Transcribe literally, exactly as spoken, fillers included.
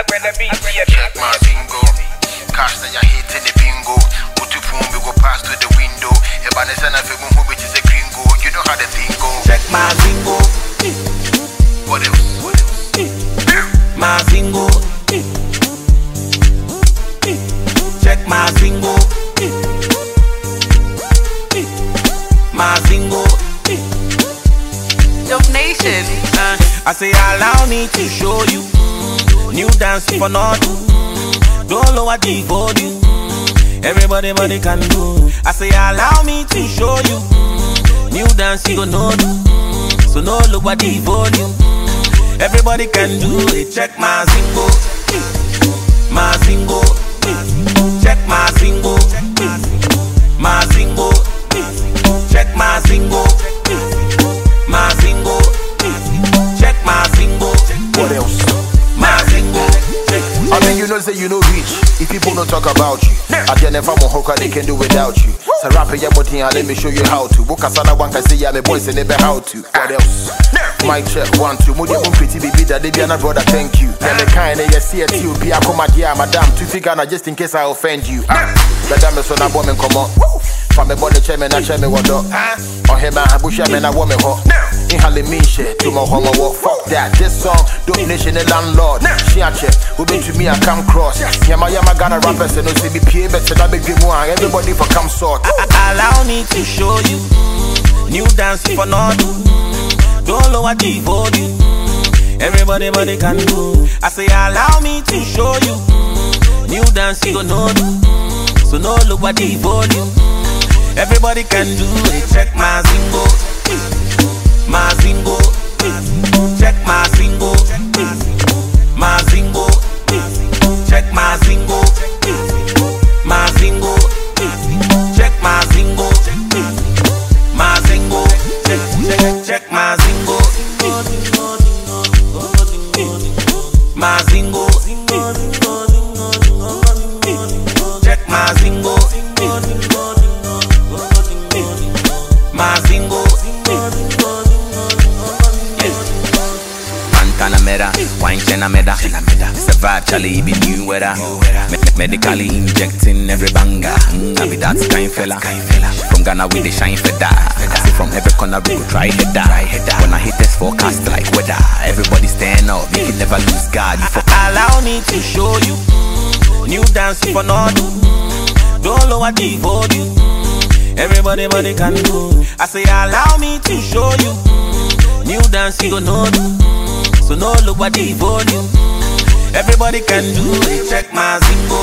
Check my bingo. Cash that you hit in the bingo. Put your phone, we go past to the window. If I send a film, who is a gringo? You know how the thing go. Check my bingo. What else? What else? My bingo. Check my bingo. My bingo. Dope Nation. Uh, I say allow me to show you new dance for not do. Don't lower the volume. Everybody body can do. I say allow me to show you new dance you gonna do. So no lower the volume. Everybody can do it. Check my zingo. My zingo. Check my zingo. My zingo. Check my zingo. My zingo. Check my zingo. What else? My zingo. I mean, you know, say you know reach. If people don't talk about you, I can never more how they can do without you. So rap your body and let me show you how to. Book a sana one can say yeah, my boys and never how to. What else? My check one two. Moody one pretty baby that they be an brother. Thank you. Then the kind of you see a T O P. I come at yeah, madam. To figure out just in case I offend you. Madam is on a woman come on. From the body chairman, I chairman what up. On him I bush man I woman hot. In Halloween shit to my home walk. Fuck that. This song Dope Nation the landlord. She a check. Who been to me I come cross. Yama yama Ghana rappers and no C B P A better that big more. Everybody for come sort. Allow me to show you new dance for not do. Don't lower the volume. Everybody body can do. I say allow me to show you new dance you gonna do. So no lower the volume. Everybody can do it. Check my zingo. My zingo. Check my zingo. My zingo. Check my zingo. My zingo. Check my zingo. My zingo. Check, check, check my zingo. My zingo. Check my zingo. My zingo. Pantanamera, wine chenameda. It's a vibe, Charlie, be new weather. Medically injecting every banger. Mm, I be that kind fella. From Ghana with the shine for that. I see from every corner we go try head that. When I hit this forecast like weather, everybody stand up, you can never lose God. Allow me to show you new dance for not do. Don't lower the volume. Everybody body can do. I say allow me to show you new dance you gonna do. So no lower the volume. Everybody can do it. Check my zingo.